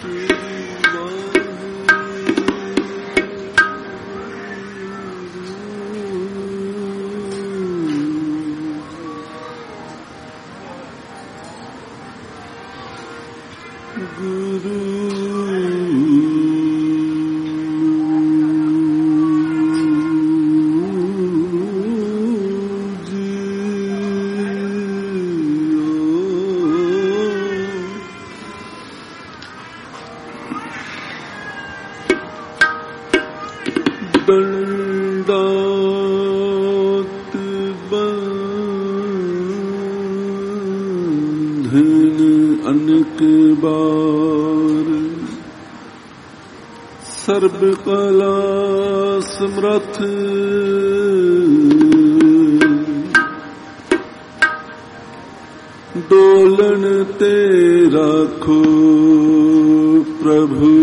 ਸਰਬ ਕਲਾ ਸਮਰੱਥ ਡੋਲਣ ਤੇ ਰੱਖੋ ਪ੍ਰਭੂ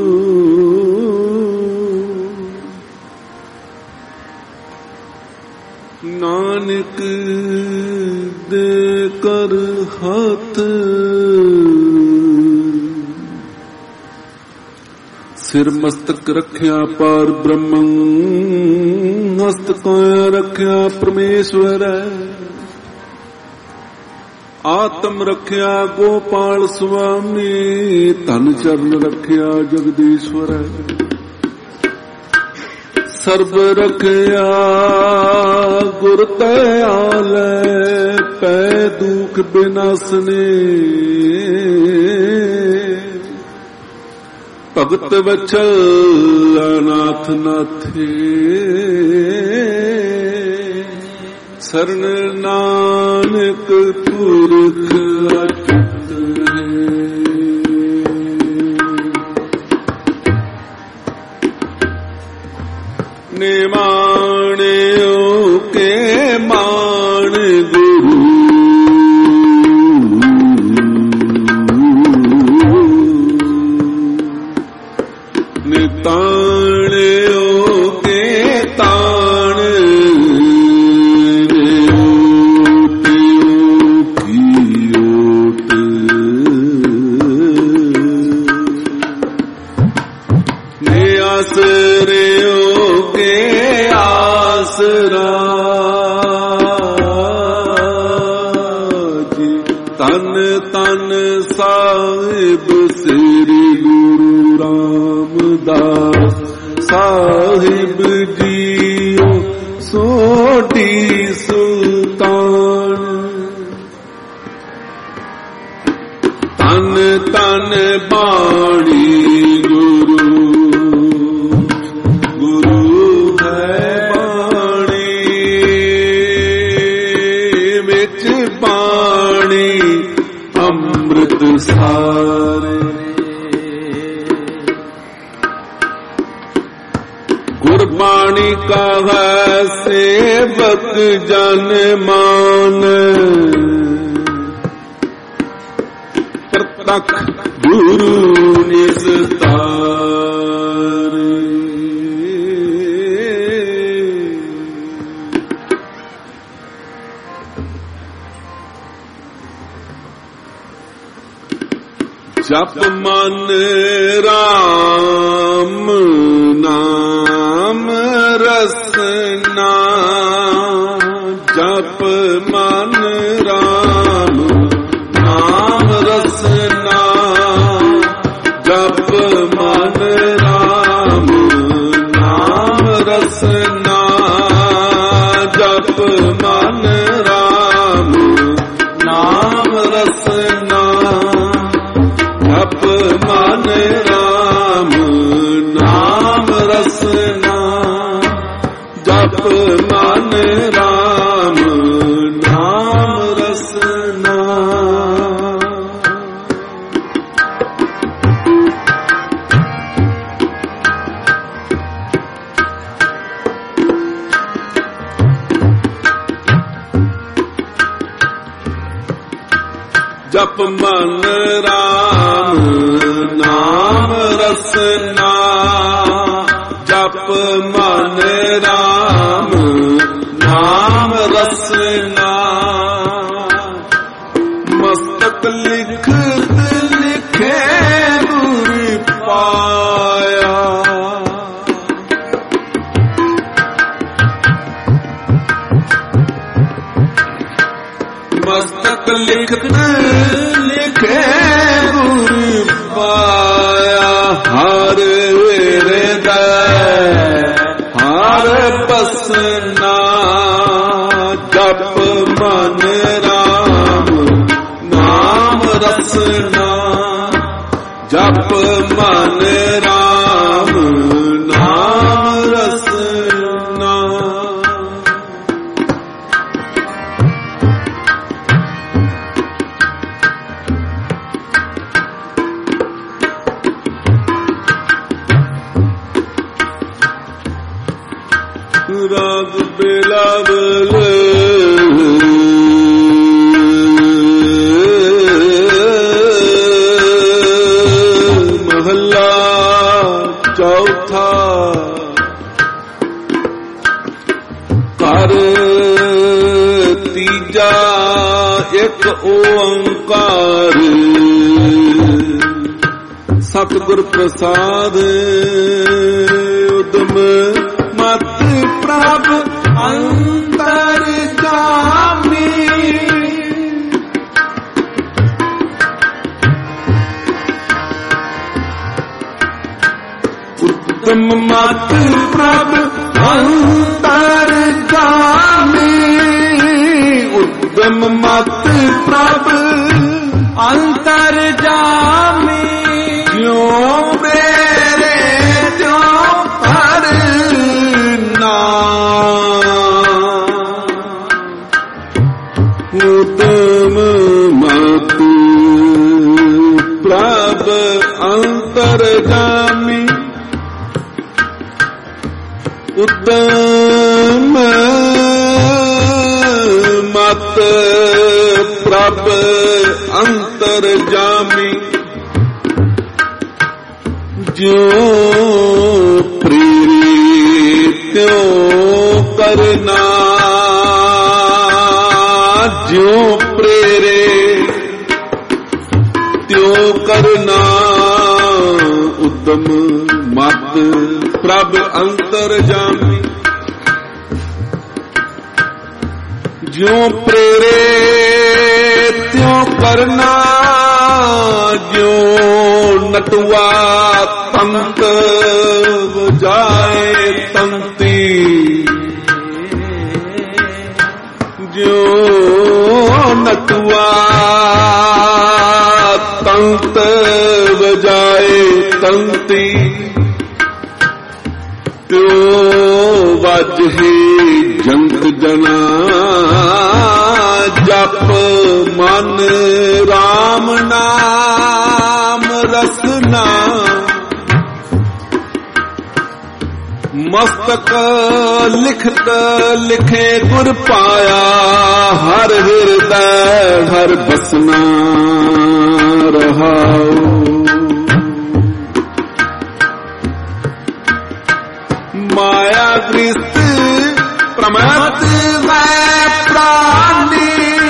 ਨਾਨਕ ਦੇ ਕਰ ਹੱਥ ਸਿਰ ਮਸਤਕ ਰੱਖਿਆ ਪਾਰ ਬ੍ਰਹਮੰ ਹਸਤ ਕਾਇਆ ਰੱਖਿਆ ਪਰਮੇਸ਼ਵਰ ਆਤਮ ਰੱਖਿਆ ਗੋਪਾਲ ਸੁਆਮੀ ਧਨ ਚਰਨ ਰੱਖਿਆ ਜਗਦੀਸ਼ਵਰ ਸਰਬ ਰੱਖਿਆ ਗੁਰ ਦਇਆਲੈ ਪੈ ਦੁਖ ਬਿਨਾਸਨੇ ਭਗਤ ਵਚਲ ਅਨਾਥ ਨਾਥੇ ਸਰਨ ਨਾਨਕ ਪੁਰਖ ਅਟੁੱਟ ਨਿਮਾਣਿਓ ਕੇ ਮਾਣ ਗੁਰੂ ਤਾਣਿਓ ਕੇ ਤਾਣ ਨੇ ਆਸਰਿਓ ਕੇ ਆਸਰਾ ਜੀ ਤਨ ਤਨ ਸਾਹਿਬ ਸ੍ਰੀ ਗੁਰੂ ਰਾਮਦਾਸ ਸਾਹਿਬ ਜੀਓ ਸੋਢੀ ਸੁਲਤਾਨ ਤਨ ਤਨ ਬਾਣੀ ਗੁਰੂ ਗੁਰੂ ਹੈ ਬਾਣੀ ਵਿੱਚ ਬਾਣੀ ਅੰਮ੍ਰਿਤ ਸਾਰੇ ਗੁਰਬਾਣੀ ਕਹੈ ਸੇਵਕ ਜਨ ਮਾਨ ਪ੍ਰਤੱਖ ਗੁਰੂ ਨਿਸਤਾਰ ਜਪ ਮਨ ਰਾਮ ਨਾਮ ਰਸਨਾ ਜਪ ਮਨ ਰਾਮ ਨਾਮ ਰਸਨਾ ਜਪ ਮਨ ਰਾਮ ਨਾਮ ਰਸਨਾ ਜਪ ਮਨ ਰਾਮ ਨਾਮ ਰਸਨਾ ਜਪ ਮਨ ਰਾਮ ਨਾਮ ਰਸਨਾ ਜਪ ਮਨ ਰਾਮ ਨਾਮ ਰਸਨਾ ਜਪ ਮਨ ਰਾਮ ਨਾਮ ਰਸਨਾ ਜਪ ਮਨ ਰਾਮ ਨਾਮ ਰਸਨਾ ਮਸਤਕ ਲਿਖਤ ਲਿਖੇ ਗੁਰ ਜਪ ਮਨ ਰਾਮ ਨਾਮ ਰਸਨਾ। ਰਾਗ ਬਿਲਾਵਲ ਮਹੱਲਾ ਚੌਥਾ। ਘਰ ਤੀਜਾ ਇੱਕ ਓੰਕਾਰ ਸਤਿਗੁਰ ਪ੍ਰਸਾਦ ਉਦਮ ਮਤ ਪ੍ਰਭ ਅੰਤਰ ਜਾਮੀ। ਉਦਮ ਮਤ ਪ੍ਰਭ ਅੰਤਰ ਜਾਮੀ। ਉਦਮ ਮਤ ਪ੍ਰਭ ਅੰਤਰ ਜਾਮੀ। ਜਿਉ ਮੇਰੇ ਤਿਉ ਹਰ ਉਦਮ ਮਤ ਪ੍ਰਭ ਅੰਤਰ ਜਾਮੀ। ਉਦਮ ਮਤ ਪ੍ਰਭ ਅੰਤਰ ਜਾਮੀ। ਜਿਉ ਪ੍ਰੇਰੇ ਤਿਉ ਕਰਨਾ। ਜਿਉ ਪ੍ਰੇਰੇ ਤਿਉ ਕਰਨਾ। ਉਦਮ ਮਤ ਪ੍ਰਭ ਅੰਤਰ ਜਾਮੀ। ਜਿਉ ਪ੍ਰੇਰੇ ਤਿਉ ਕਰਨਾ। ਜਿਉ ਨਟੁਆ ਤੰਤ ਵਜਾਏ ਤੰਤੀ। ਜਿਉ ਨਟੁਆ ਤੰਤ ਵਜਾਏ ਤੰਤੀ। ਤਿਉ ਵਜਹਿ ਜੰਤ ਜਨਾ। ਜਪ ਮਨ ਰਾਮ ਨਾਮ ਰਸਨਾ। ਮਸਤਕ ਲਿਖਤ ਲਿਖੇ ਗੁਰ ਪਾਇਆ। ਹਰ ਹਿਰਦੈ ਹਰ ਬਸਨਾ ਰਹਾਉ। ਮਾਇਆ ਗ੍ਰਸਤ ਪ੍ਰਮਤ ਵੈ ਪ੍ਰਾਨੀ।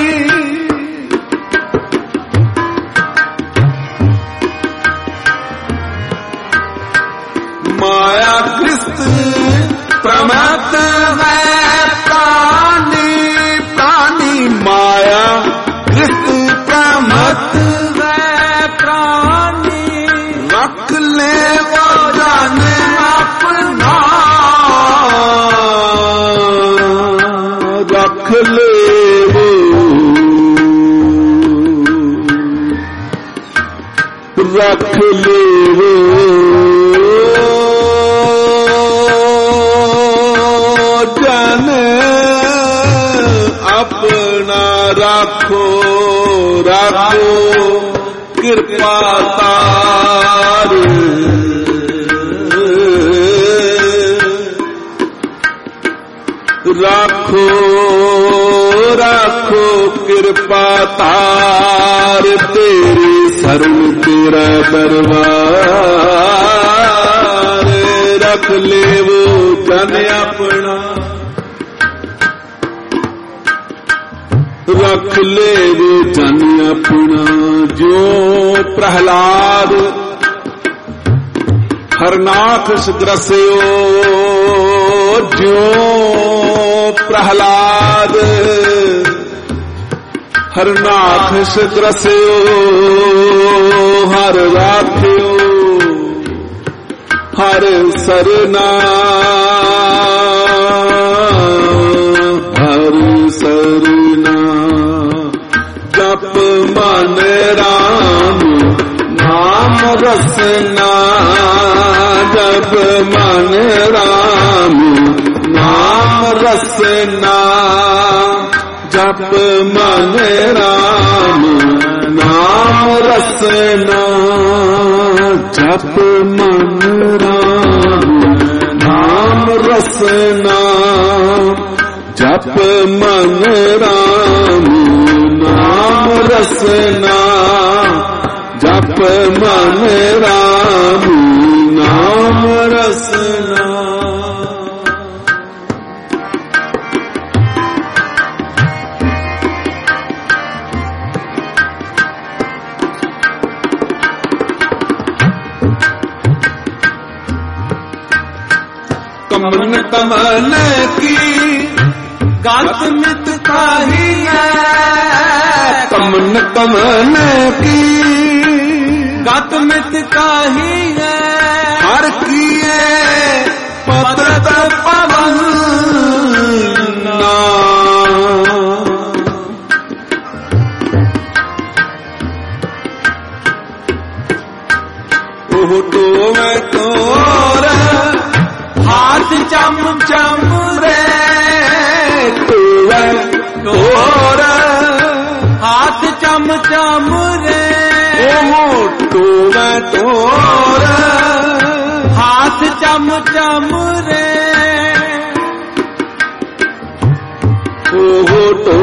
ਮਾਇਆ ਗ੍ਰਸਤ ਪ੍ਰਮਤ ਵੈ ਪ੍ਰਾਨੀ। ਪ੍ਰਾਨੀ ਮਾਇਆ ਗ੍ਰਸਤ ਪ੍ਰਮਤ ਵੈ ਪ੍ਰਾਨੀ। ਰੱਖ ਲੈ ਉਹ ਜਨ ਆਪਣਾ। ਰੱਖ ਲੇਵੋ ਰੱਖ ਲੇਵੋ। ਜਨ ਆਪਣਾ ਰੱਖੋ ਰੱਖੋ ਕਿਰਪਾ ਤਾਰ। ਰੱਖੋ ਰੱਖੋ ਕਿਰਪਾ ਤਾਰ। ਤੇਰੀ ਸਰਣ ਤੇਰਾ ਦਰਬਾਰ। ਰੱਖ ਲੇਵੋ ਜਨ ਆਪਣਾ। ਰੱਖ ਲੇਵੋ ਜਨ ਆਪਣਾ। ਜੋ ਪ੍ਰਹਲਾਦ ਹਰਨਾਥ ਗ੍ਰਸਿਓ। ਜਿਉ ਪ੍ਰਹਲਾਦ ਹਰਨਾਥ ਗ੍ਰਸਿਓ। ਹਰ ਰਾਖਿਓ ਹਰ ਸਰਨਾ। ਹਰ ਸਰਨਾ। ਜਪ ਮਨ ਰਾਮ ਨਾਮ रसना जप मन राम नाम रसना जप मन राम नाम रसना जप मन राम नाम रसना जप मन राम नाम रसना जप मन राम नाम रसना। कमन कमन की गात मित काही है, कमन कमन की गात मित काही है, हर किए पत्र पवन ओह तो मैं तोर हाथ चम चम रे तोर हाथ चम चम रे तोर हाथ चम चम रे ओह तो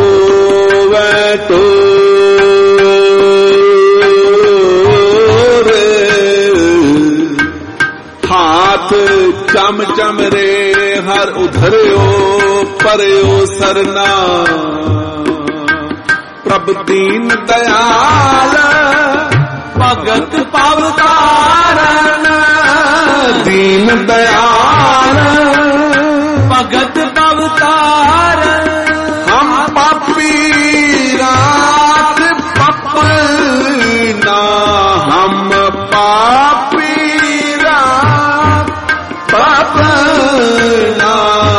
हाथ चम चम रे हर उधरियो परयो सरना प्रभ दीन दयाल भगत पवतारण दीन दयाल भगत पवतारण हम पापी रात पपना हम पापी रात पपना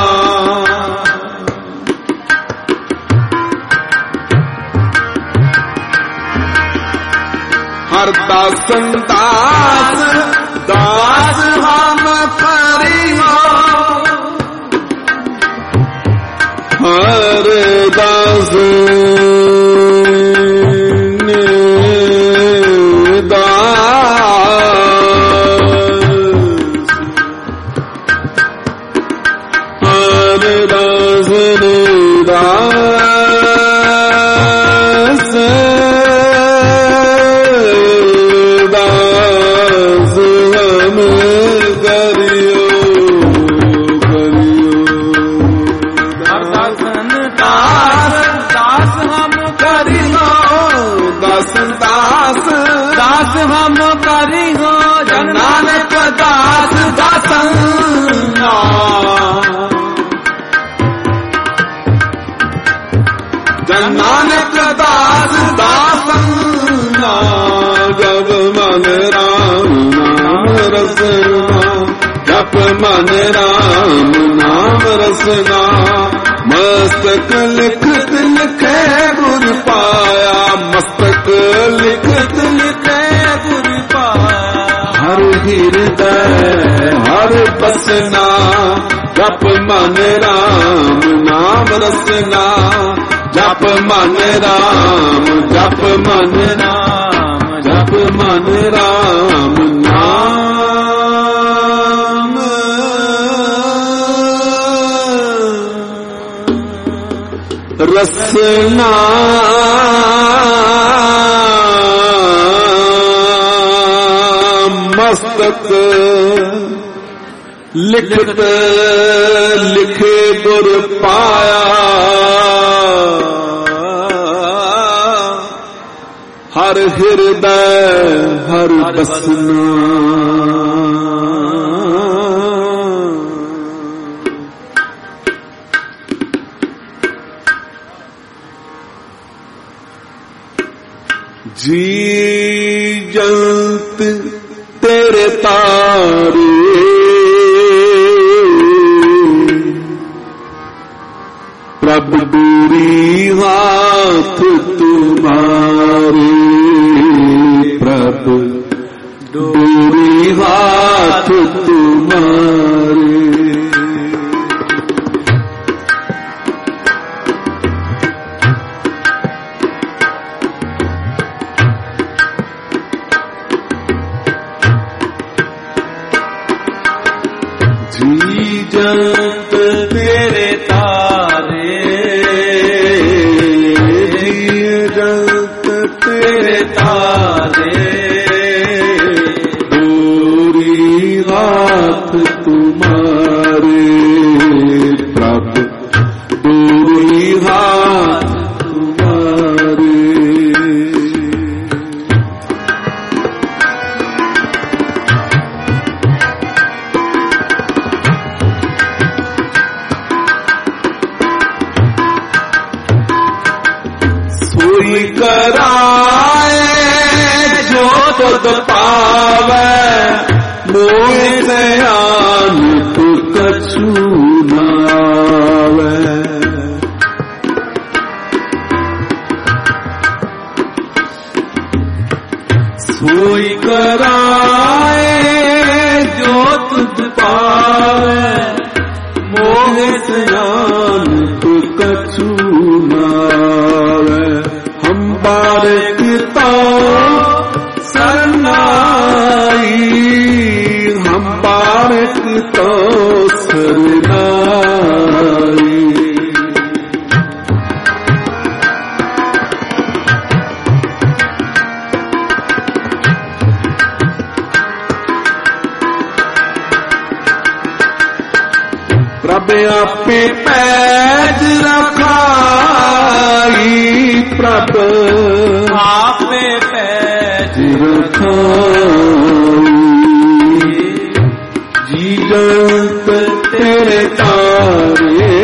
हर दासन दास दास हम करियो हर दास हम करी हो जन नानक दास दासन जन नानक दास दासन जब मन राम नाम रसना जप मन राम नाम रसना मस्तक लिखत लिखे गुर पाया मस्तक लिखत लिखे गुर पाया हर हृदय हर बसना जप मन राम नाम रसना जप मन राम जप मन राम जप मन राम नाम रसना मस्तक लिखत लिखे गुर पाया हर हृदय हर बसना जी जंत तेरे तारे प्रभु दूरी हाथ तुम्हारे प्रभु हाथ तुम्हारे। जी जंत तेरे तारे, जी जंत तेरे तारे, डोरी हाथ तुम्हारे प्रभु, डोरी हाथ तुम्हारे। सोई कराए जो तुद पावे, मोह दयाल तू कछु नावे। सोई कराए जो तुद पावे, मोह दयाल तू कछु नावे। हम बारिक तो सरनाई, हम बारिक तो सरनाई। प्रभु आपे पैज रखाई, प्रभु आपे पैज रखाई। जी जंत तेरे तारे,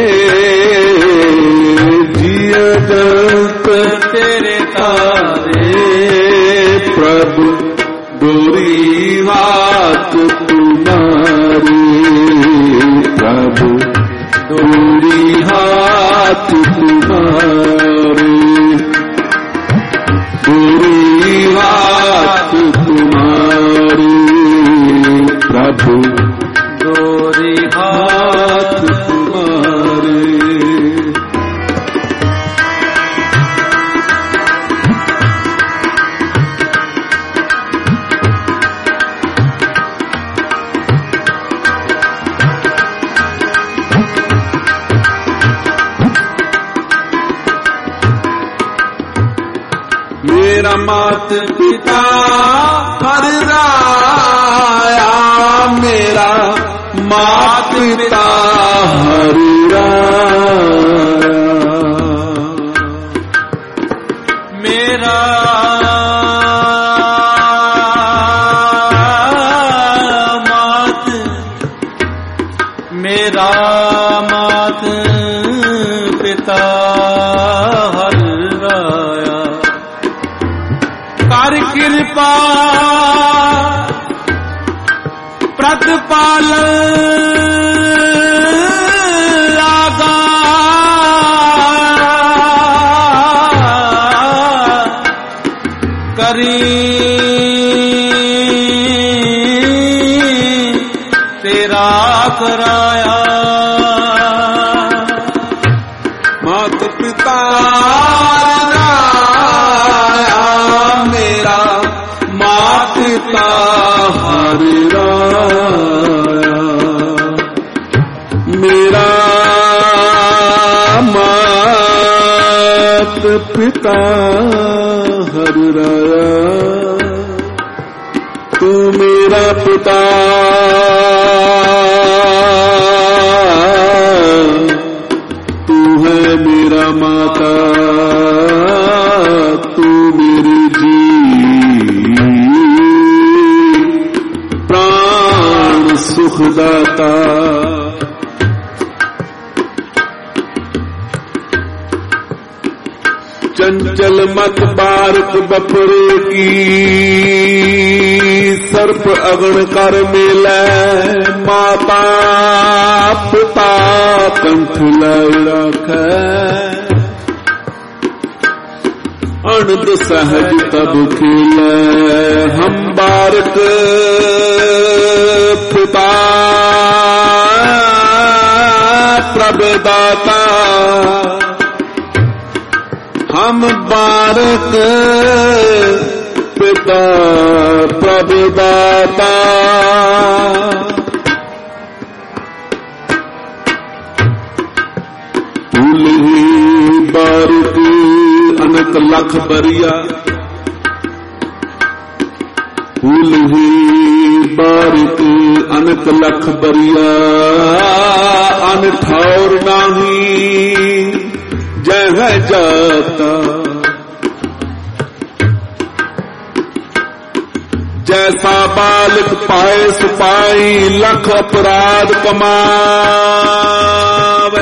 जी जंत तेरे तारे, प्रभु डोरी हाथ तुम्हारे, प्रभु डोरी हाथ तुम्हारे, डोरी हाथ तुम्हारे, प्रभु डोरी हाथ तुम्हारे। मेरा मात पिता हर राया, मेरा मात पिता हर राया। मेरा मात, मेरा मात पिता हर राया। कर कृपा प्रतिपाल आगा, करी तेरा कराया। मात पिता पिता हर राया, मेरा मात पिता हर राया। तू मेरा पिता, तू है मेरा माता, तू मेरी जी सुखदाता। चंचल मत बारक बपरे की, सर्प अगण कर मेलै, माता पिता कंठ लाई राखै। अनंद सहज तब खेलै, हम बारक पिता प्रभु दाता। फूल ही बारिक अनक लख बरिया, फूल ही बारिक अनक लख बरिया, अन ठौर नाही जह जाता। जैसा बालिक पाए सिपाही लख अपराध कमावे।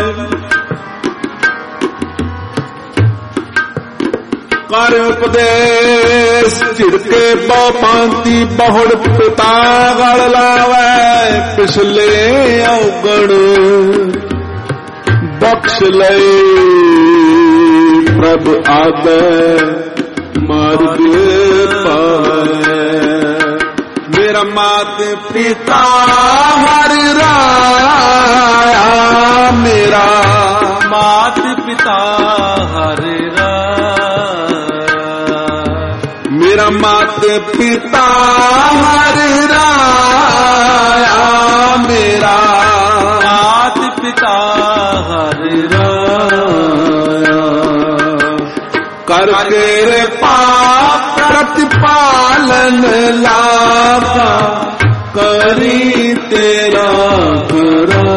कर उपदेश चिड़के बांती बहुड़ पिता गल लावे। पिछले अवगण बख्श ले प्रभु आदर मार्ग पाए। मेरा मात पिता हर राया, मेरा मात पिता हर मेरा मात पिता हर राया, मेरा मात पिता हर राया। करके रे पाप प्रतिपालन लाभा, करी तेरा करा।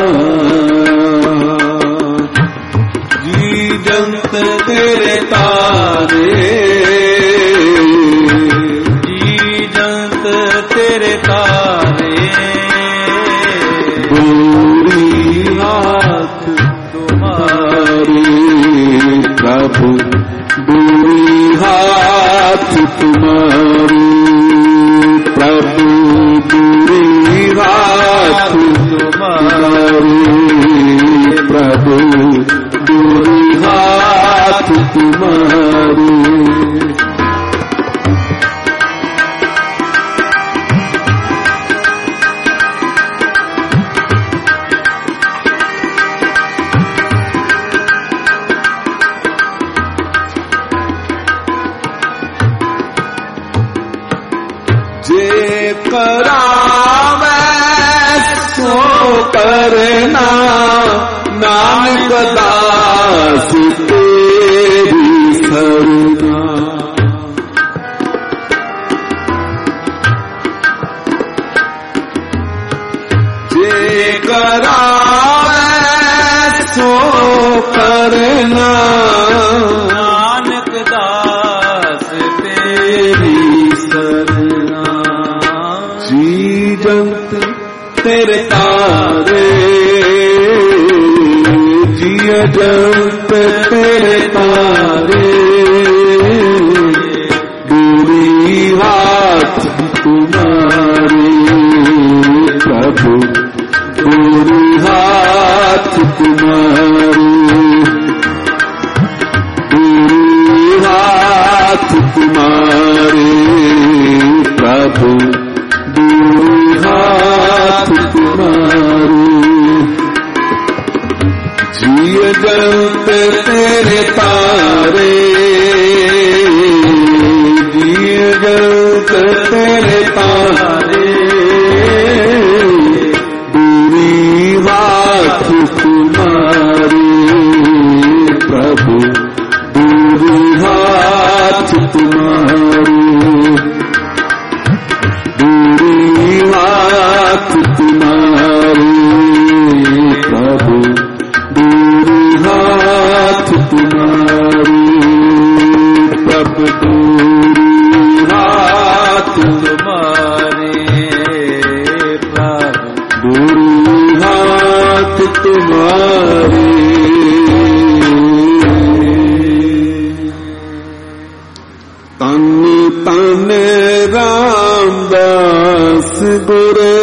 जी जंत तेरे तारे, तेरे तारे। दूरी हाथ तुम्हारी प्रभु, दूरी हाथ तुम्हारी प्रभु, दूरी हाथ तुम्हारी प्रभु, दूरी हाथ तुम्हारी। जे करावे सो करना, नानक दास तेरी सरना। जे करावे सो करना, नानक दास तेरी सरना। जी जंत तेरे तारे, जिया जंत तेरे तारे। दूरी हाथ तुम्हारी प्रभु, दूरी हाथ तुम्हारी, दूरी हाथ तुम्हारी प्रभु, दूरी हाथ तुम्हारी। जिय जंत तेरे तारे, जिय जंत तेरे तारे। दूरी हाथ तुम्हारी प्रभु, दूरी हाथ तुम्हारी, दूरी हाथ तुम्हारी प्रभु, दूरी हाथ तुम्हारी प्रभु, दूरी हाथ तुम्हारे प्रभु, दूरी हाथ तुम्हारी। तन तन रामदास गुरे,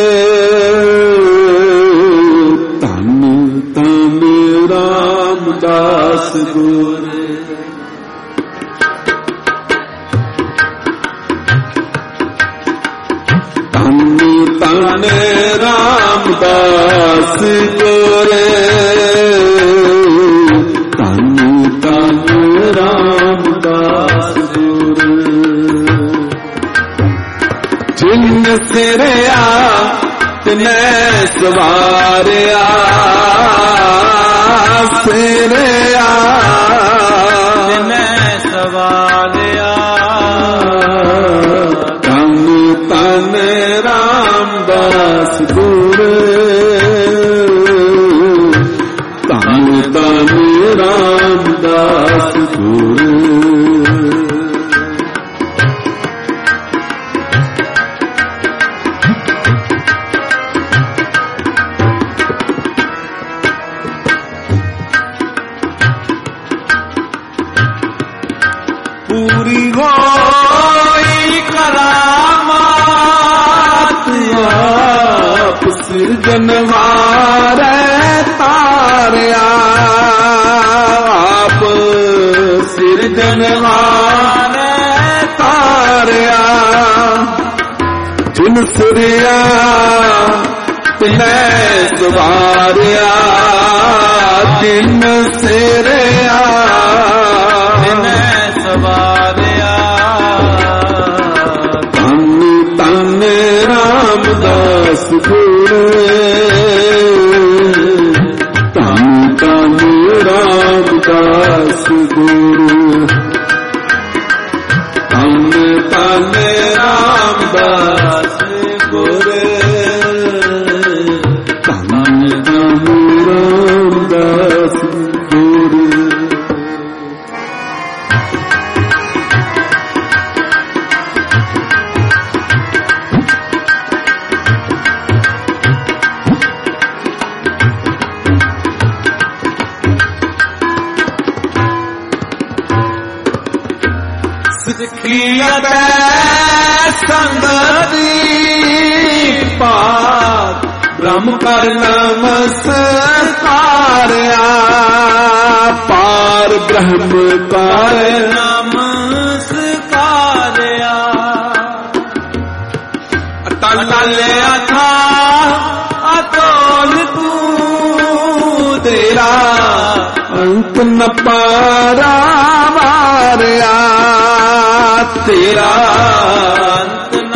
तन तन रामदास गुरे। तन तन रामदास गुरे, तन तन रामदास ਸਿਰਿਆ ਤਿਨੈ ਸਵਾਰਿਆ ਸਿਰਿਆ ਤਿਨੈ ਸਵਾਰਿਆ ਧੰਨ ਧੰਨ ਰਾਮਦਾਸ ਗੁਰ ਧੰਨ ਧੰਨ ਰਾਮਦਾਸ ਗੁਰ ਪੂਰੀ ਹੋਈ ਕਰਾਮਾਤ ਆਪ ਸਿਰਜਣਹਾਰੈ ਤਾਰਿਆ ਆਪ ਸਿਰਜਣਹਾਰੈ ਤਾਰਿਆ ਜਿਨ ਸਿਰਿਆ ਤਿਨੈ ਸਵਾਰਿਆ ਜਿਨ ਸਿਰਿਆ ਤਿਨੈ ਸਵਾਰਿਆ ਧੰਨ ਧੰਨ ਰਾਮਦਾਸ ਗੁਰ ਧੰਨ ਧੰਨ ਰਾਮਦਾਸ ਗੁਰ ਧੰਨ ਧੰਨ ਰਾਮਦਾਸ ਗੁਰ ਧੰਨ ਧੰਨ ਰਾਮਦਾਸ ਗੁਰ ਸਿੱਖੀਅਤ ਸੰਗਤੀ ਪਾਤ ਬ੍ਰਹਮ ਕਰ ਨਮਸਕਾਰਿਆ ਪਾਰ ਬ੍ਰਹਮ ਕਰ ਨਮਸਕਾਰਿਆ ਅਟਲ ਅਥਾ ਅਤੋਲ ਤੂੰ ਤੇਰਾ ਅੰਤ ਨ ਪਾਰਾਵਾਰਿਆ ਤੇਰਾ ਅੰਤ ਨ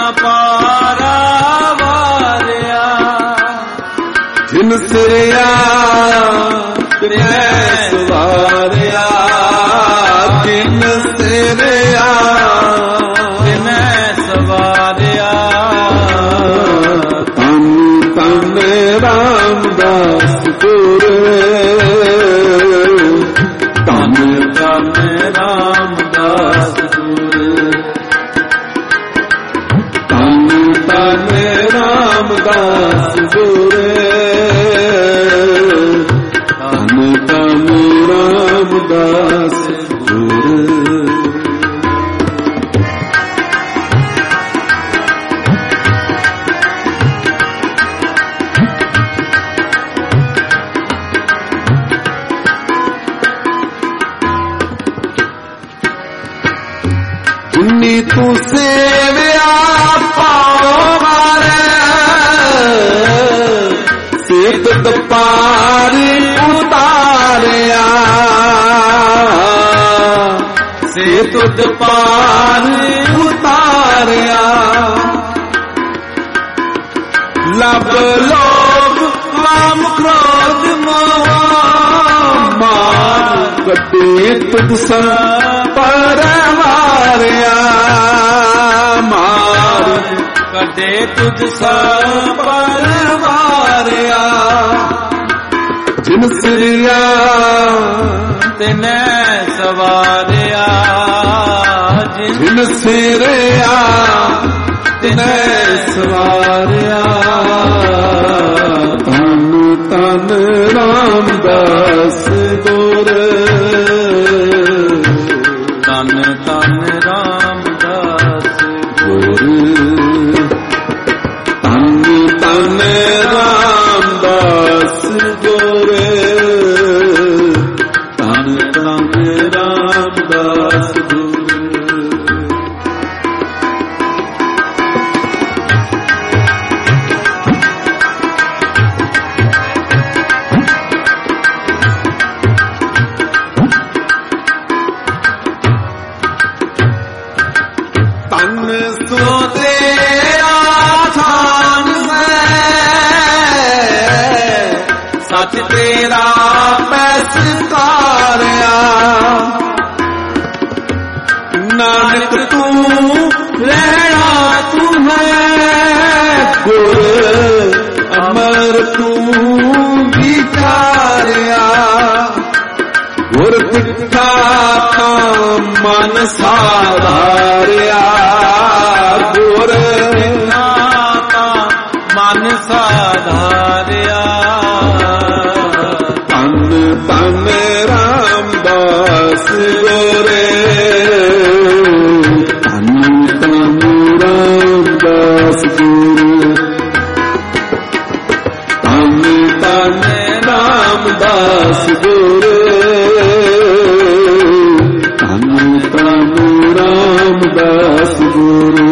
ਪਾਰਾਵਾਰਿਆ ਜਿਨ ਸਿਰਿਆ ਤਿਨੈ ਸਵਾਰਿਆ ਜਿਨ ਸਿਰਿਆ ਤਿਨੈ ਸਵਾਰਿਆ ਧੰਨ ਧੰਨ ਰਾਮਦਾਸ ਗੁਰ ਧੰਨ ਧੰਨ ਰਾਮਦਾਸ ਗੁਰ ਧੰਨ ਧੰਨ ਰਾਮਦਾਸ ਗੁਰ ਧੰਨ ਧੰਨ ਰਾਮਦਾਸ ਗੁਰ ਜਿਨੀ ਤੂੰ ਸੇਵਿਆ ਪਾਵਾਰੇ ਸੇਤ ਪਾਰ ਉਤਾਰਿਆ ਸੇਤ ਪਾਰ ਉਤਾਰਿਆ ਲਬ ਲੋਭ ਕਾਮ ਕ੍ਰੋਧ ਮੋਹ ਮਾਰ ਕੱਢੇ ਤੁਧ ਸੰ ਪਰਵਾਰਿਆ ਮਾਰ ਕਦੇ ਤੁਝ ਸਭ ਪਰਵਾਰਿਆ ਜਿਨ ਸਿਰਿਆ ਤਿਨੈ ਸਵਾਰਿਆ ਜਿਨ ਸਿਰਿਆ ਤਿਨੈ ਸਵਾਰਿਆ ਧੰਨ ਧੰਨ ਰਾਮਦਾਸ ਗੁਰ ਧੰਨ ਧੰਨ ਰਾਮਦਾਸ ਗੁਰ ਧੰਨ ਧੰਨ ਰਾਮਦਾਸ ਗੁਰ ਧੰਨ ਧੰਨ ਰਾਮਦਾਸ ਗੁਰ ਸੋ ਸੱਚ ਤੇਰਾ ਪੈਸਕਾਰਿਆ। ਨਾਨਕ ਤੂੰ ਰਹਿਣਾ ਤੂੰ ਹੈ ਗੁਰ ਅਮਰ ਤੂੰ ਵਿਚਾਰਿਆ। ਗੁਰ ਤਿੱਖਾ ਤਾਂ ਮਨ ਸਾਧਾਰਿਆ। ਗੁਰ ਮਨ ਸਾਧਾਰਿਆ। ਧੰਨ ਧੰਨ ਰਾਮਦਾਸ ਗੁਰੇ। ਧੰਨ ਧੰਨ ਰਾਮਦਾਸ ਗੁਰੇ। ਧੰਨ ਧੰਨ ਰਾਮਦਾਸ ਗੁਰੇ। ਧੰਨ ਧੰਨ ਰਾਮਦਾਸ ਗੁਰੇ।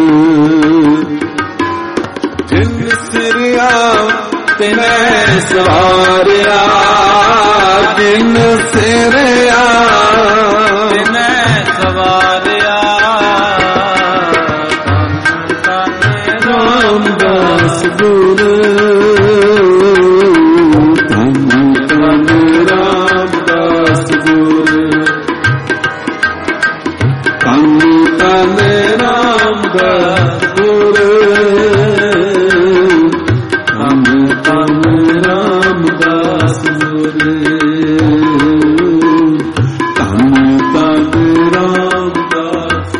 ਜਿਨ ਸਿਰਿਆ ਤਿਨੈ ਸਵਾਰਿਆ। ਜਿਨ ਸਿਰਿਆ ਤਿਨੈ ਸਵਾਰਿਆ। ਰਾਮਦਾਸ ਗੁਰ। ਧੰਨ ਧੰਨ ਰਾਮਦਾਸ ਗੁਰ। ਧੰਨ ਧੰਨ ਰਾਮਦਾਸ ਗੁਰ। ਧੰਨ ਧੰਨ ਰਾਮਦਾਸ ਗੁਰ। ਧੰਨ ਧੰਨ ਰਾਮਦਾਸ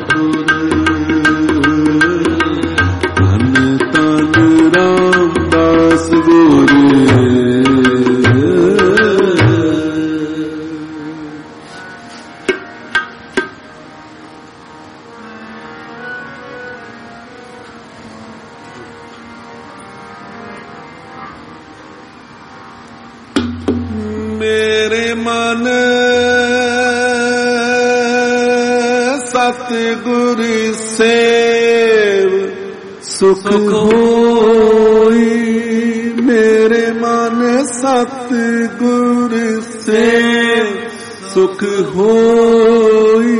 ਗੁਰ। ਧੰਨ ਧੰਨ ਰਾਮਦਾਸ ਗੁਰ। ਮੇਰੇ ਮਨ ਸਤਿਗੁਰ ਸੇਵ ਸੁਖ ਹੋਈ। ਮੇਰੇ ਮਨ ਸਤਿਗੁਰ ਸੇਵ ਸੁਖ ਹੋਈ।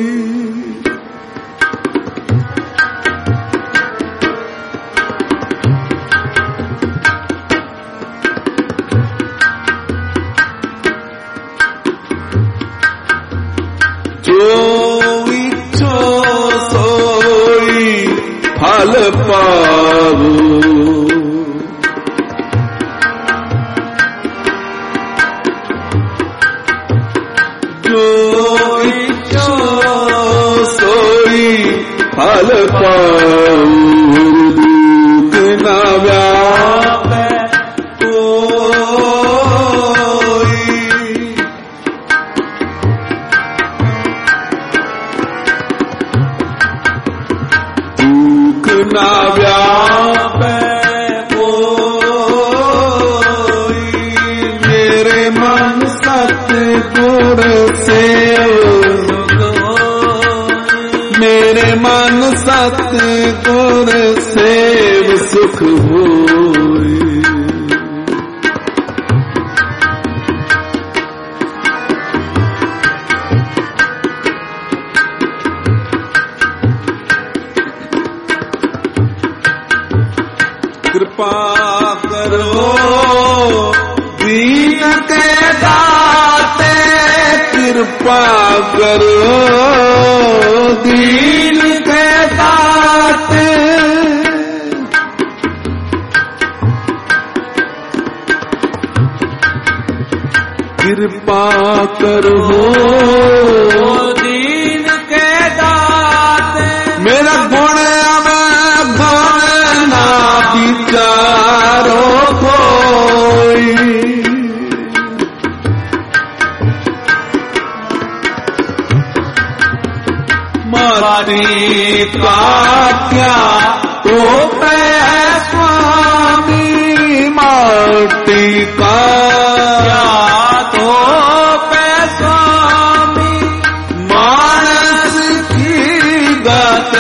ਜੋ ਇੱਛੋ ਸੋਈ ਫਲ ਪਾਵੋ। ਜੋ ਇੱਛੋ ਸੋਈ ਫਲ ਪਾਵੋ। ਦੁਖ ਨਾ ਵਿਆਪੈ ਨਾ ਵਿਆਪੈ ਕੋਈ। ਮੇਰੇ ਮਨ ਸਤਿਗੁਰ ਸੇਵ ਸੁਖ ਹੋਈ। ਮੇਰੇ ਮਨ ਸਤਿਗੁਰ ਸੇਵ ਸੁਖ ਹੋਈ। ਕਿਰਪਾ ਕਰੋ ਦੀਨ ਕੇ ਦਾਤੇ। ਕਿਰਪਾ ਕਰੋ ਦੀਨ ਕੇ ਦਾਤੇ। ਕਿਰਪਾ ਕਰੋ ਦੀਨ ਕੇ ਦਾਤੇ। ਮੇਰਾ ਗੁਣ ਵਿਚਾਰੋ ਕੋਈ। ਮਾਰੀ ਕਾਟਿਆ ਤੋ ਪੈ ਸੁਆਮੀ। ਮਾਟੀ ਕਾਟਿਆ ਤੋ ਪੈ ਸੁਆਮੀ। ਮਾਨਸ ਕੀ ਗਤ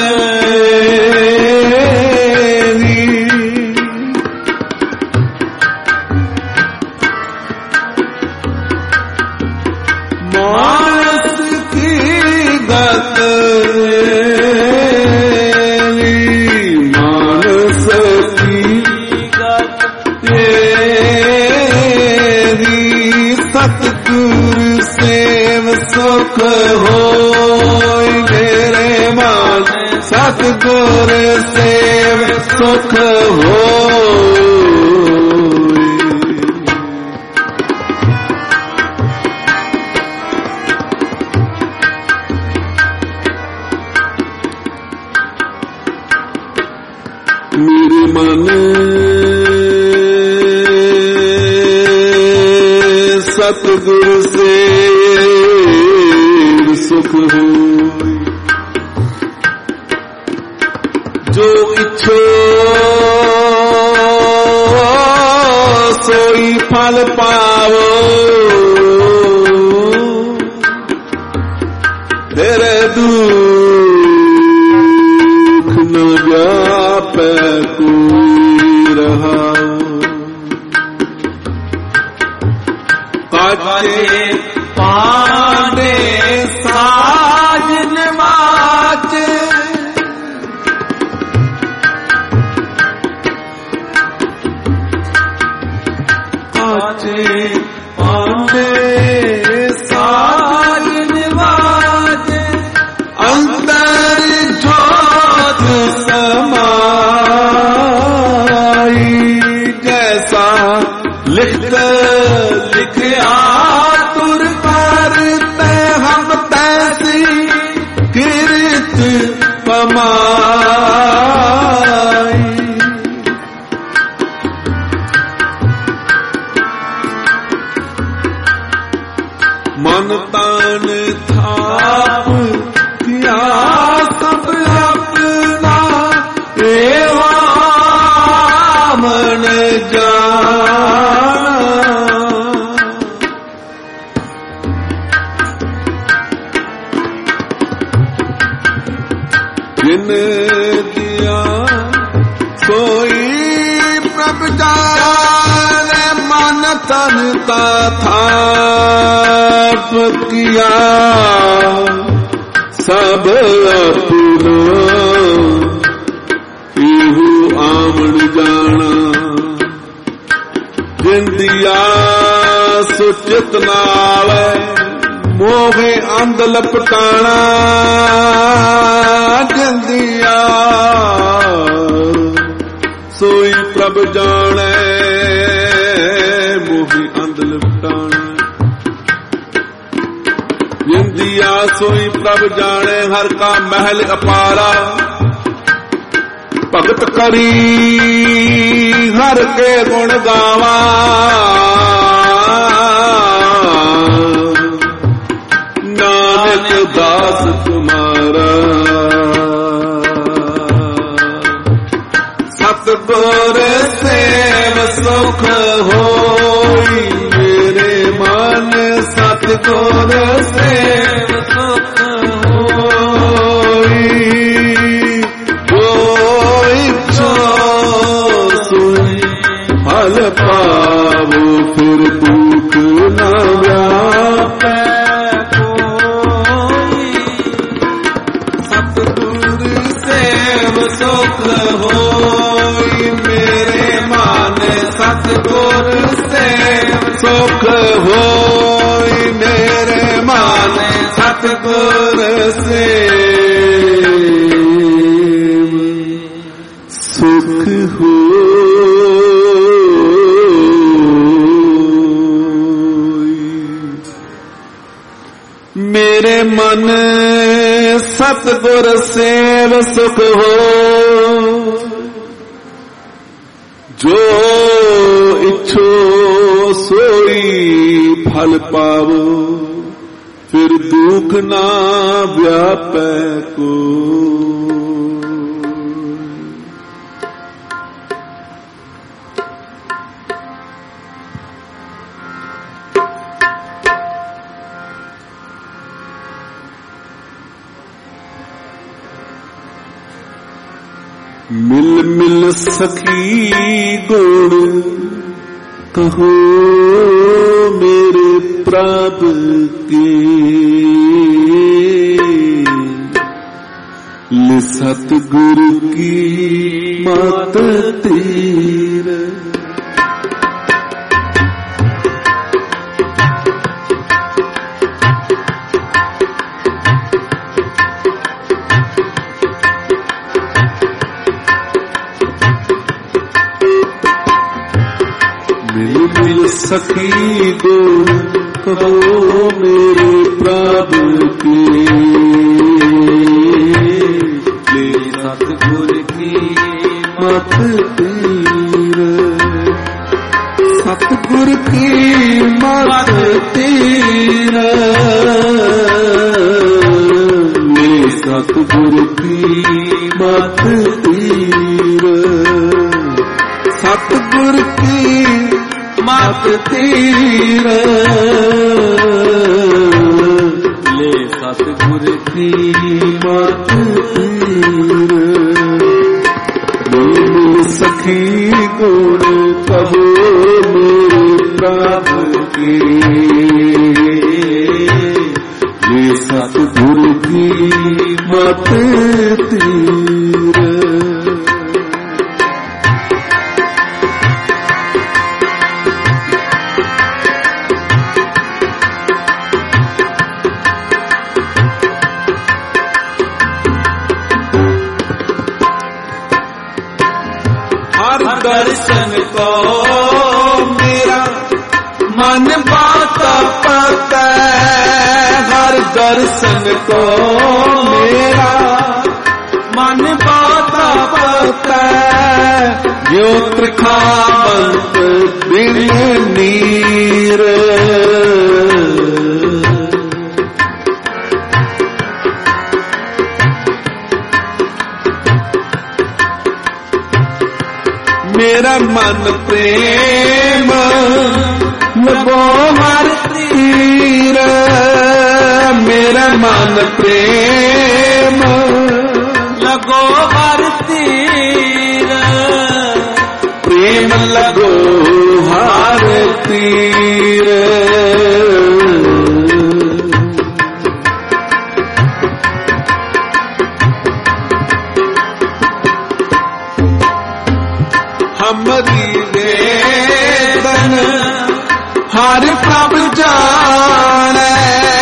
ਮਾਨਸ सतगुर सेव सुख होय। मेरे मन सतगुर सेव सुख होय। जो इच्छो सोई फल पावो, तेरे दुख न व्यापे कोई रहाओ। काचे पांडे साजन माच, काचे पांडे साजन माच, अंतर जोत समाई। जैसा लिखत लिखया तुर करते हम तैसी कीर्त पमाई। मन तन थाप किया सब अपना, एवा मन जाना। जिन दिया सोई प्रभ जाने, मन तन का थाप किया सब अपना, इहू आमण जाना। जिंदिया सुचित नावे, मोहे अंध लपटाना। जिंदिया सोई प्रभ जाने, मोहे अंध लपटाना। जिंदिया सोई प्रभ जाने, हर का महल अपारा। भगत करी हर के गुण गावा, नानक दास तुम्हारा। सतगुर सेव सुख होय। मेरे मन सतगुर सेव सुख होय। जो इच्छो सोई फल पावो, फिर दुख न व्यापे कोई। सतगुर सेव सुख होय। मेरे मन सतगुर सेव सुख होय। मेरे मन सतगुर सेव सुख होय। मेरे मन सतगुर सेव सुख हो। जो इच्छो सोई फल पावो, फिर दुख ना व्यापे को। मिल मिल सखी गुण कहो मेरे प्रभु के, ले सतगुरु की मत तेरे। मिल सखी गुण कहो मेरे प्रभु की। ले सतगुर की मत तीर, सतगुर की मत तीर, ले सतगुर की मत तीर, सतगुर की मत तीर, ले सतगुर की मत तीर। मिल सखी गुण कहो मेरे प्रभु की। ले सतगुर की मत तीर। हर दर्शन को मेरा मन बात पता, हर दर्शन को मेरा मन बात पता, जो त्रिखावंत दिन नीर। मेरा मन प्रेम लगो हर तीर, मेरा मन प्रेम लगो हर तीर, प्रेम लगो हर तीर। हमरी वेदन हर प्रभ जाने,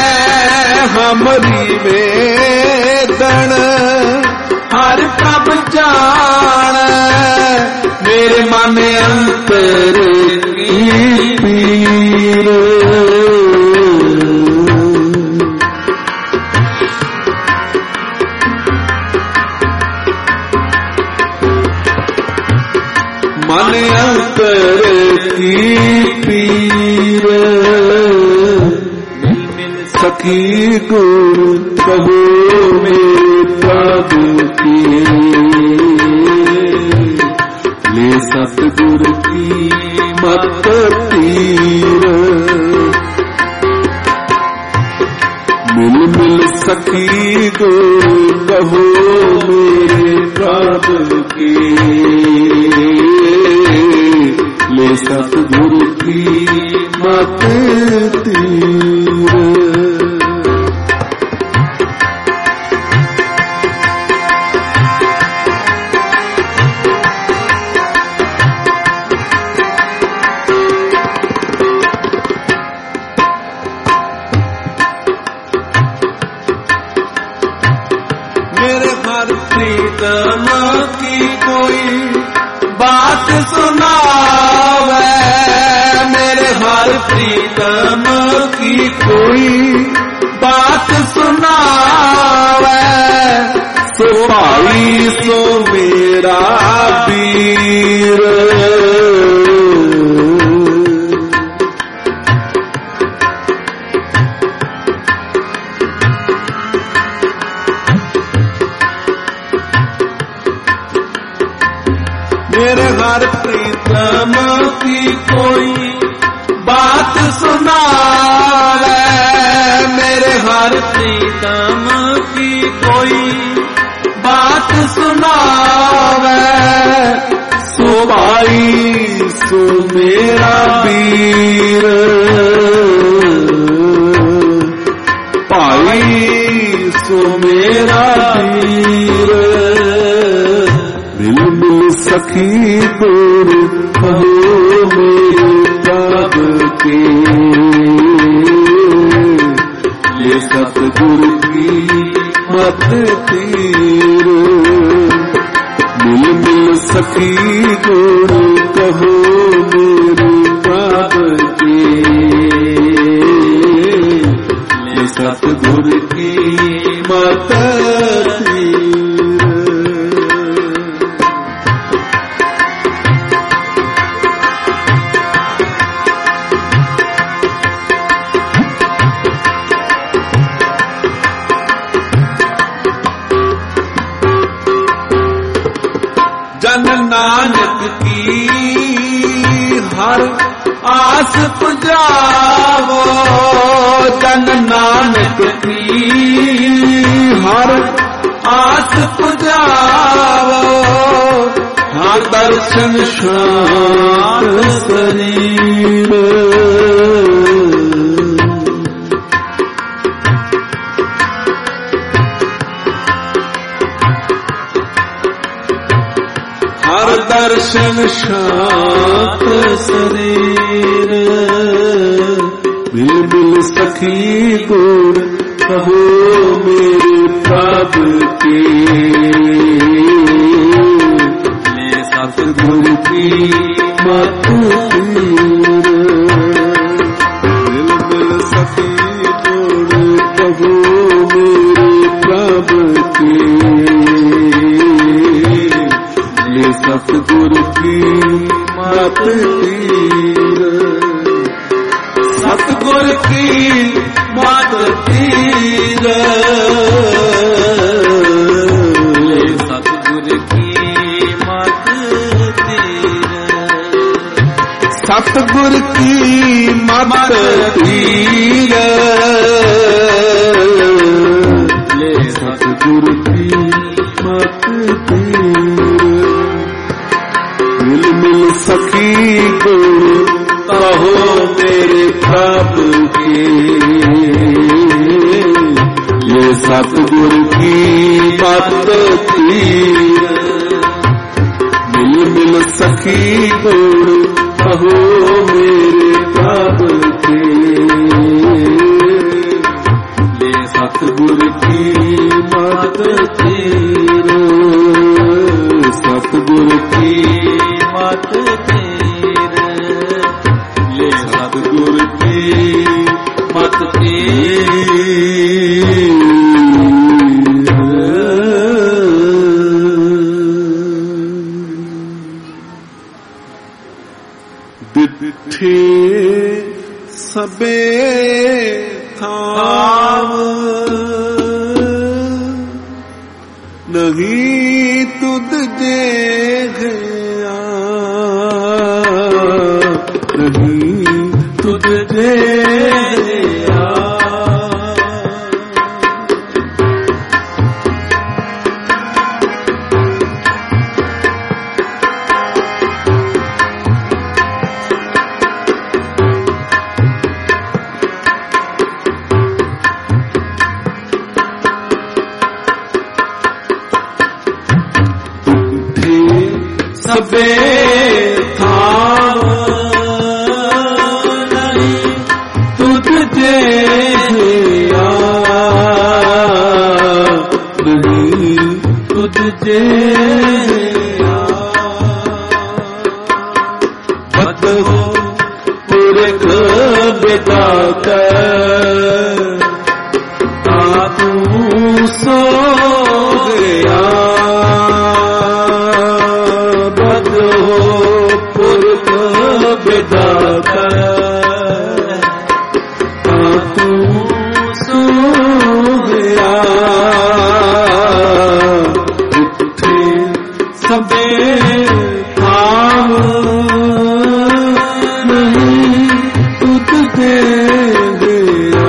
हमरी वेदन हर प्रभ जाने, मेरे मन अंतर की पीर। मन अंतर की पीर। मिल सखी गुण कहो मेरे प्रभु की। ले सतगुर की मत तीर। मिल सखी गुण कहो मेरे प्रभु की। ले सतगुर की मत तीर। मेरे हर प्रीतम की कोई बात सुनावे, मेरे हर प्रीतम की कोई बात सुनावे, सो भाई सो मेरा वीर। मेरे हर प्रीतम की कोई बात सुनावे, मेरे हर प्रीतम की कोई बात सुनावे, सो भाई सो मेरा वीर। भाई सो मेरा वीर। मिल सखी गुण कहो मेरे प्रभु की। ले सतगुर की मत तीर। मिल सखी गुण कहो मेरे प्रभु ਸਤਿਗੁਰ ਕੀ ਮਤ ਧੀਰ। ਜਨ ਨਾਨਕ ਕੀ ਹਰ ਆਸ ਪੁਜਾਵੋ, ਜਨ ਨਾਨਕ ਕੀ ਹਰ ਆਸ ਪੁਜਾਵੋ, ਹਰ ਦਰਸ਼ਨ ਸ਼ਾਂਤ ਸਰੀਰ। ਹਰ ਦਰਸ਼ਨ ਸ਼ਾਂਤ ਸਰੀਰ। ਮਿਲ ਮਿਲ ਸਖੀ ਗੁਰ ਕਹੋ ਮੇਰੇ ਪ੍ਰਭ ਕੀ, ਲੈ ਸਤਿਗੁਰ ਕੀ ਮਤ ਧੀਰ। ਮਿਲ ਮਿਲ ਸਖੀ ਗੁਰ ਕਹੋ ਮੇਰੇ ਪ੍ਰਭ ਕੀ, ਸਤਿਗੁਰ ਕੀ ਮਤ ਧੀਰ। ਸਤਿਗੁਰ ਕੀ ਮਤ ਧੀਰ, ਲੈ ਸਤਿਗੁਰ ਕੀ ਮਤ ਧੀਰ। ਸਤਿਗੁਰ ਕੀ ਮਤ ਧੀਰ, ਲੈ ਸਤਿਗੁਰ ਕੀ ਮਤ ਧੀਰ। ਮਿਲ ਮਿਲ ਸਖੀ ਗੁਰ ਕਹੋ ਮੇਰੇ ਪ੍ਰਭ ਕੀ, ਇਹ ਸਤਿਗੁਰ ਕੀ ਮਤ ਧੀਰ। ਮਿਲ ਮਿਲ ਸਖੀ ਗੁਰ ਕਹੋ ਮੇਰੇ ਪ੍ਰਭ ਕੀ, ਇਹ ਸਤਿਗੁਰ ਕੀ ਮਤ ਧੀਰ। ਸਤਿਗੁਰ ਕੀ ਮਤ ਧੀਰ, ਲੈ ਸਤਿਗੁਰ ਕੀ ਮਤ ਧੀਰ। ਦਿੱਠੇ ਸਬੇ ਥਾਵ, ਨਹੀਂ ਤੁਧ ਦੇਖਿਆ, ਨਹੀਂ ਤੁਧ ਦੇਖਿਆ। ਸਭੇ ਥਾਵ, ਨਹੀਂ ਤੁਧ ਦੇਖਿਆ, ਨਹੀਂ ਤੁਧ ਦੇਖਿਆ। ਬਦੋ ਪੁਰਖ ਬਿਦਾਤਾ, ਤਾ ਤੂੰ ਸੋ ਗਿਆ। ਪੁਰਖ ਬਿਦਾਤਾ, ਤਾ ਤੂੰ ਸੋ ਗਿਆ। ਉੱਠੇ ਸਭੇ ਥਾਵ, ਨਹੀਂ ਤੁਧ ਦੇਖਿਆ।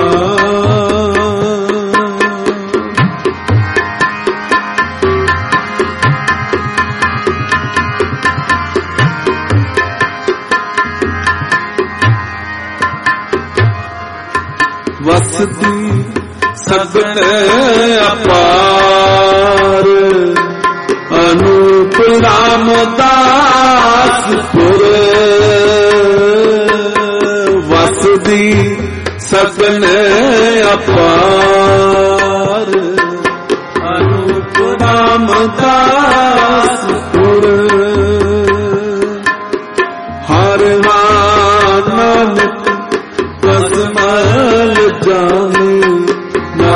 ਵਸਦੀ ਸਗਣ ਅਪਾਰ, ਅਨੂਪ ਰਾਮਦਾਸ ਪੁਰ। ਵਸਦੀ ਸਗਣ ਅਪਾਰ, ਅਨੂਪ ਰਾਮਦਾਸ ਪੁਰ। ਹਰ ਨਾਨਕ ਕਸਮਲ ਜਾਣੇ,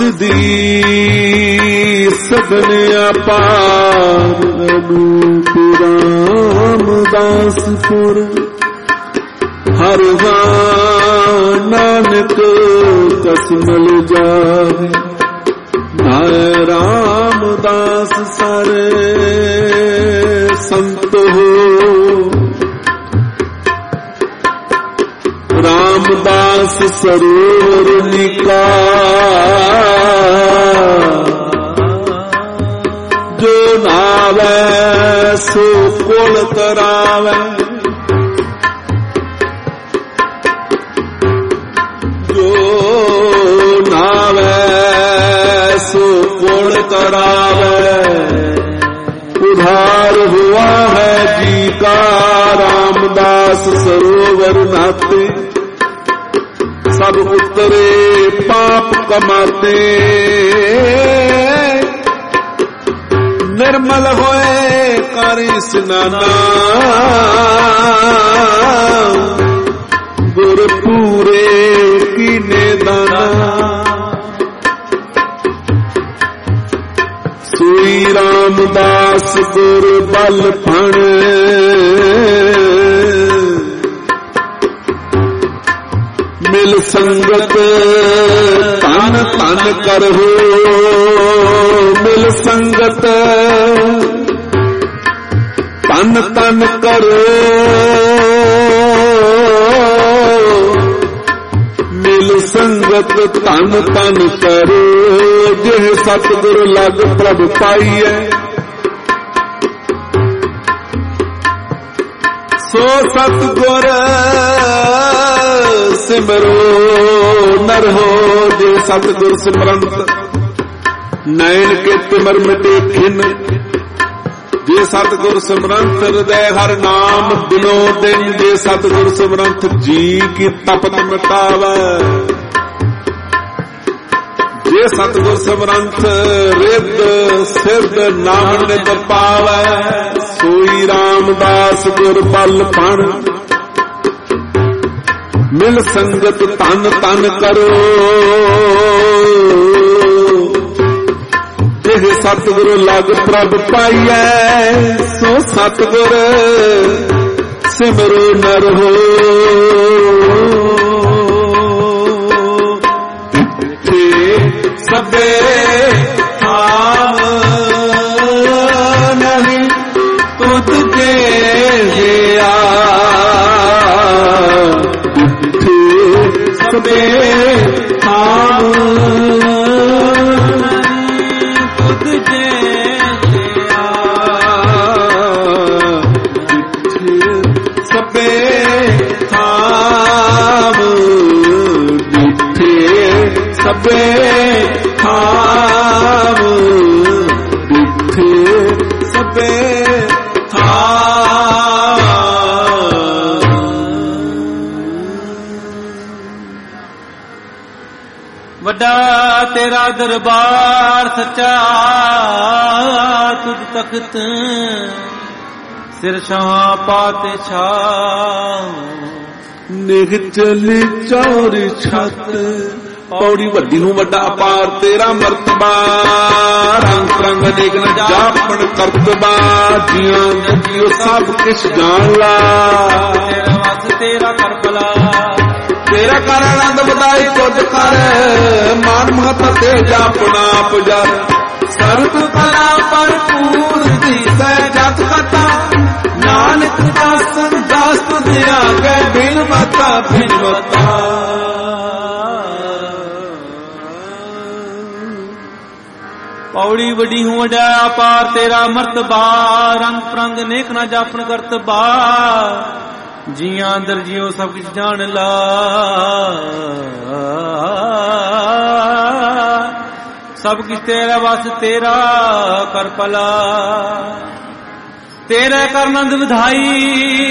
ਵਸਦੀ ਸਭਨ ਅਪਾਰ ਅਨੂਪ ਰਾਮਦਾਸਪੁਰ ਹਰ ਨਾਨਕ ਕਸਮਲ ਜਾਵੇ ਨਾਇ ਰਾਮਦਾਸ ਸਾਰੇ ਸੰਤ ਹੋ ਰਾਮਦਾਸ ਸਰੂਰ ਨਿਕਾ ਜੋ ਨਾਵੇ ਸੋ ਕੁਲ ਤਰਾਵੇ ਜੋ ਨਾਵੇ ਸੋ ਕੁਲ ਤਰਾਵੇ उधार हुआ है जी का रामदास सरोवर नाते सब उतरे पाप कमाते निर्मल होए करी स्नाना गुर पूरे कीने दाना सोई रामदास गुर बल फण मिल संगत तन तन करहो मिल संगत तन तन करो मिल संगत तन तन करो जिह सतगुर लग प्रभ पाईए सो सतगुर सिमरो नर हो जे सतगुर सिमरंत नैन के तिमर मिटे खिन जे सतगुर सिमरंत हृदय हर नाम दिनो दिन जे सतगुर सिमरंत जी की तपत मिटावे जे सतगुर सिमरंत रिद सिद्ध नाम नित पावे सोई रामदास गुर बल फण मिल संगत तन तन करो जिह सतगुर लग प्रभ पाईए सो सतगुर सिमरो नर हो सबे थाम नहीं तुझ जैसिया सबे थाम तुझ जैसिया सबे थाम सबे थाम दिखे सबे थाम वड्डा तेरा दरबार सच्चा तुझ तख्त सिर शाह पाते छाव निग चली चौरी छत पौड़ी वड्डी हूं वड्डा अपार तेरा मर्तबा रंग रंग अनेक न जापन करतबा जिया जियो सब किश जान ला तेरा वस तेरा कर भला तेरा कर आनंद बधाई तुझ कर मान महत ते जापना पुजार सर्व कला भरपूर दी जत कथा नानक दासन दास तुझ आगे बिन मता पौड़ी वड्डी हूं वड्डा अपार तेरा मर्तबा रंग प्रंग नेक ना जापन करतबा जिया अंदर जियो सब कुछ जान ला सब कुछ तेरा वस तेरा कर पला तेरे कर नंद विधाई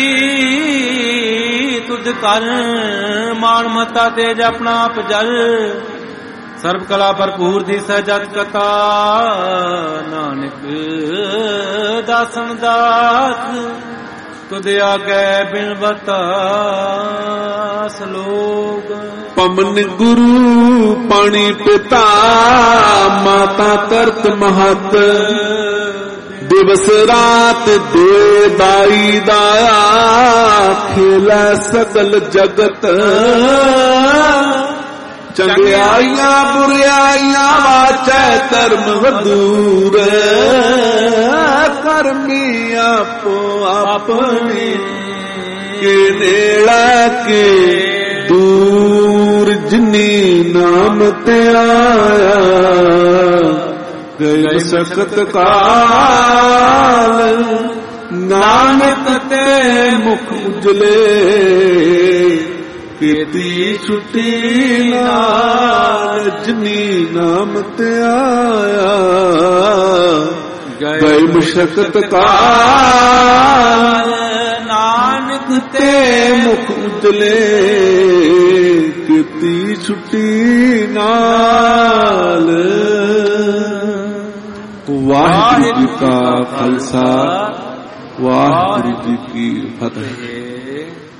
तुझ कर मान मता तेज अपना आप जल सर्व कला भरपूर दी सजत कथा नानक दासन दास तुद आगे बिन बता सलोक ਪਮਨ ਗੁਰੂ ਪਾਣੀ ਪਿਤਾ ਮਾਤਾ ਧਰਤ ਮਹਤ ਦਿਵਸ ਰਾਤ ਦੇ ਦਾਈ ਦਾ ਖੇਲਾ ਸਗਲ ਜਗਤ ਚੰਗਿਆਈਆਂ ਬੁਰਿਆਈਆਂ ਵਾਚੈ ਧਰਮ ਵਧੂਰ ਕਰਮੀ ਆਪੋ ਆਪਣੇ ਕੇ ਨੇੜਾ ਕੇ ਦੂਰ ਜਿਨੀ ਨਾਮ ਤੇ ਆਇਆ ਗਏ ਸਕਤ ਕਾਲ ਨਾਨਕ ਤੇ ਮੁਖ ਉਜਲੇ ਕੀਤੀ ਛੁੱਟੀ ਨਾਲ ਜਿਨੀ ਨਾਮ ਤੇ ਆਇਆ ਗਏ ਮੁਸ਼ਕਤ ਕਾਲ ਨਾਨਕ ਤੇ ਮੁਖ ਉਜਲੇ ਕੀਤੀ ਛੁੱਟੀ ਨਾਲ। ਵਾਹਿਗੁਰੂ ਜੀ ਕਾ ਖਾਲਸਾ ਵਾਹਿਗੁਰੂ ਜੀ ਕੀ ਫਤਿਹ।